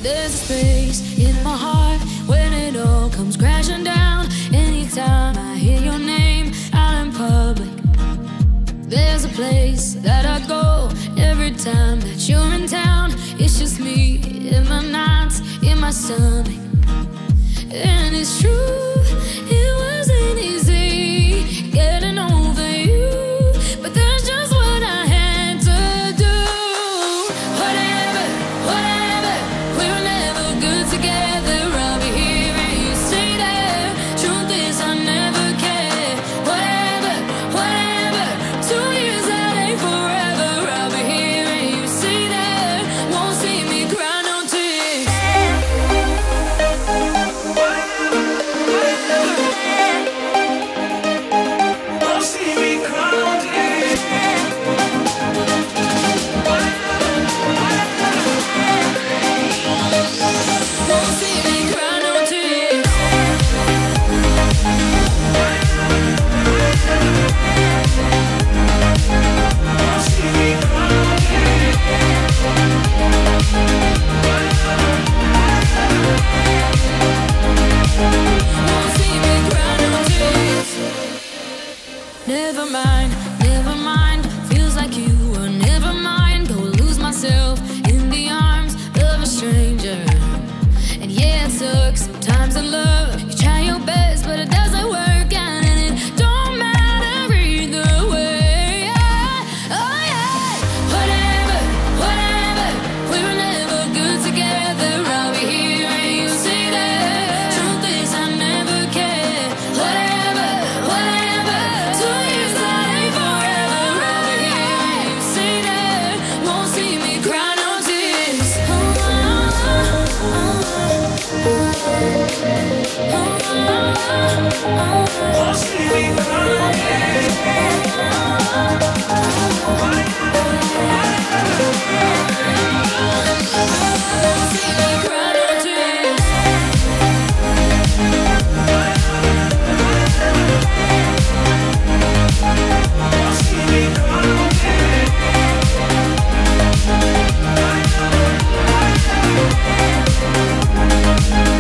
There's a space in my heart when it all comes crashing down. Anytime I hear your name out in public, there's a place that I go every time that you're in town. It's just me in my nights, in my stomach. And it's true, it wasn't easy getting over you, but that's just what I had to do. Whatever, whatever, we were never good together. I'll be here and you stay there. Truth is I never cared. Whatever, whatever, 2 years that ain't forever. I'll be here and you stay there. Won't see me cry no tears. Won't see me cry no tears. Won't see me cry no tears. Won't see me cry no tears. Won't see me cry no tears. Never mind, never mind. Feels like you were never mine. Go lose myself in the arms of a stranger. And yeah, it sucks sometimes in love. You try your best, but it doesn't work out, and it don't matter either way. Oh yeah, whatever, whatever. We were never good together. I'll be here and you stay there. Truth is I never cared. Whatever, whatever. 2 years that ain't forever. I'll be here and you stay there. Won't see me cry no tears. Won't see me cry no tears. Won't see me cry no tears. Won't see me cry no tears.